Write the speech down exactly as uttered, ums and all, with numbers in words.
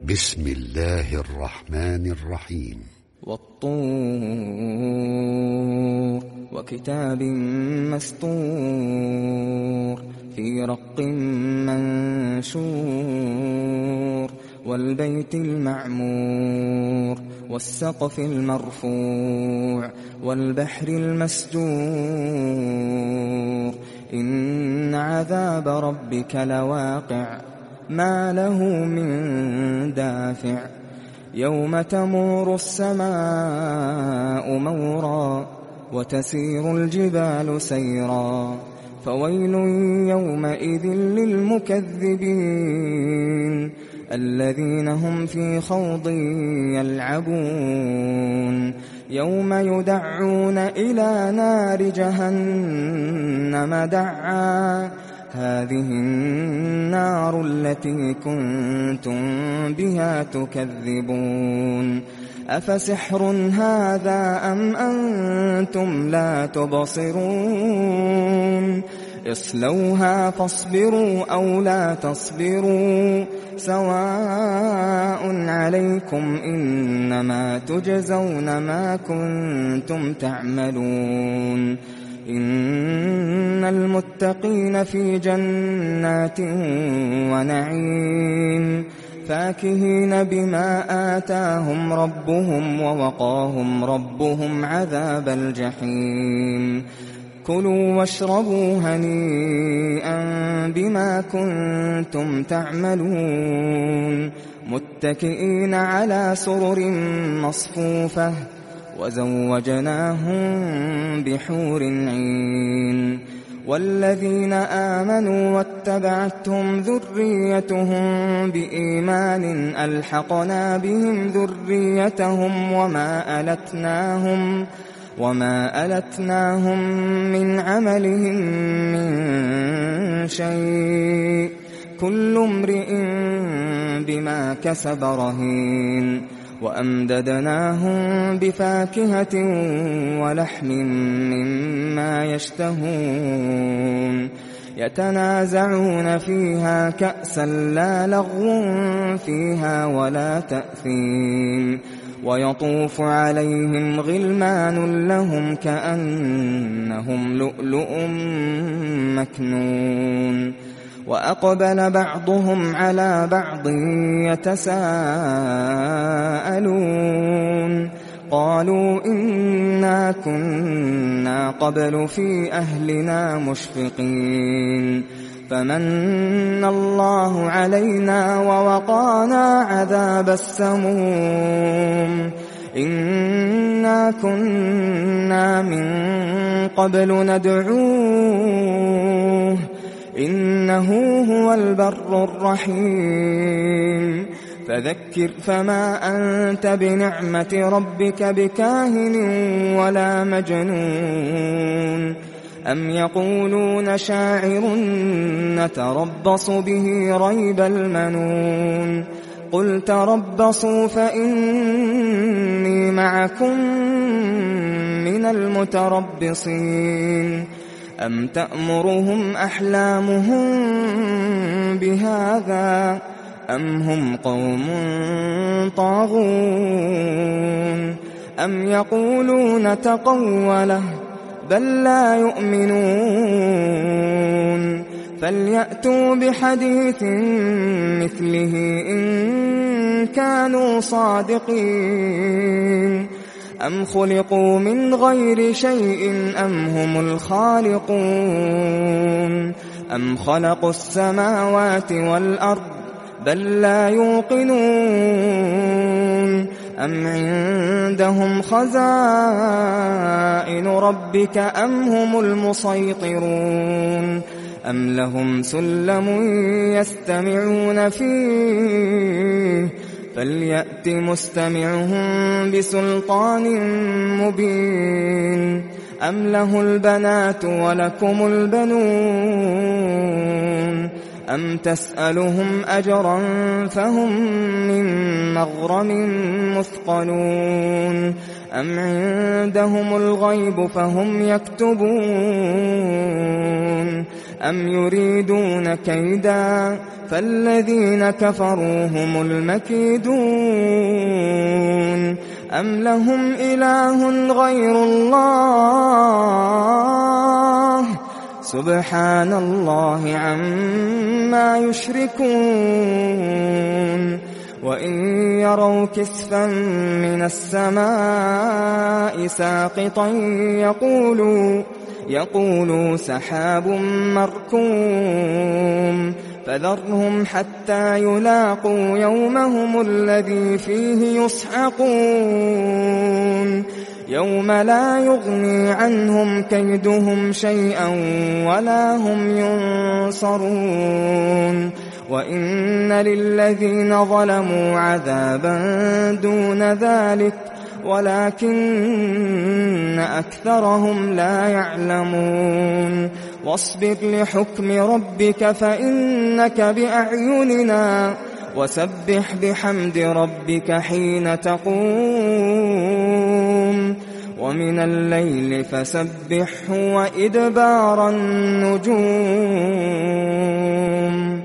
بسم الله الرحمن الرحيم. والطور وكتاب مسطور في رق منشور والبيت المعمور والسقف المرفوع والبحر المسجور إن عذاب ربك لواقع ما له من دافع يوم تمور السماء مورا وتسير الجبال سيرا فويل يومئذ للمكذبين الذين هم في خوض يلعبون يوم يدعون إلى نار جهنم دعا هذه النار التي كنتم بها تكذبون أفسحر هذا أم أنتم لا تبصرون اصلوها فاصبروا أو لا تصبروا سواء عليكم إنما تجزون ما كنتم تعملون إن المتقين في جنات ونعيم فاكهين بما آتاهم ربهم ووقاهم ربهم عذاب الجحيم كلوا واشربوا هنيئا بما كنتم تعملون متكئين على سرر مصفوفة وزوجناهم بحور عين والذين آمنوا واتبعتهم ذريتهم بإيمان ألحقنا بهم ذريتهم وما ألتناهم وما ألتناهم من عملهم من شيء كل امرئ بما كسب رهين وأمددناهم بفاكهة ولحم مما يشتهون يتنازعون فيها كأسا لا لغو فيها ولا تأثيم ويطوف عليهم غلمان لهم كأنهم لؤلؤ مكنون وأقبل بعضهم على بعض يتساءلون قالوا إنا كنا قبل في أهلنا مشفقين فمن الله علينا ووقانا عذاب السموم إنا كنا من قبل ندعوه إنه هو البر الرحيم فذكر فما أنت بنعمة ربك بكاهن ولا مجنون أم يقولون شاعر نتربص به ريب المنون قل تربصوا فإني معكم من المتربصين أم تأمرهم أحلامهم بهذا أم هم قوم طاغون أم يقولون تقوله بل لا يؤمنون فليأتوا بحديث مثله إن كانوا صادقين أم خلقوا من غير شيء أم هم الخالقون أم خلقوا السماوات والأرض بل لا يوقنون أم عندهم خزائن ربك أم هم المسيطرون أم لهم سلم يستمعون فيه فليأت مستمعهم بسلطان مبين أم له البنات ولكم البنون أم تسألهم أجرا فهم من مغرم مثقلون أم عندهم الغيب فهم يكتبون أَمْ يُرِيدُونَ كَيْدًا فَالَّذِينَ كَفَرُوا هُمُ الْمَكِيدُونَ أَمْ لَهُمْ إِلَٰهٌ غَيْرُ اللَّهِ سُبْحَانَ اللَّهِ عَمَّا يُشْرِكُونَ وَإِن يَرَوْا كِسْفًا مِّنَ السَّمَاءِ سَاقِطًا يَقُولُوا يقولوا سحاب مركوم فذرهم حتى يلاقوا يومهم الذي فيه يصعقون يوم لا يغني عنهم كيدهم شيئا ولا هم ينصرون وإن للذين ظلموا عذابا دون ذلك ولكن أكثرهم لا يعلمون واصبر لحكم ربك فإنك بأعيننا وسبح بحمد ربك حين تقوم ومن الليل فسبحه وإدبار النجوم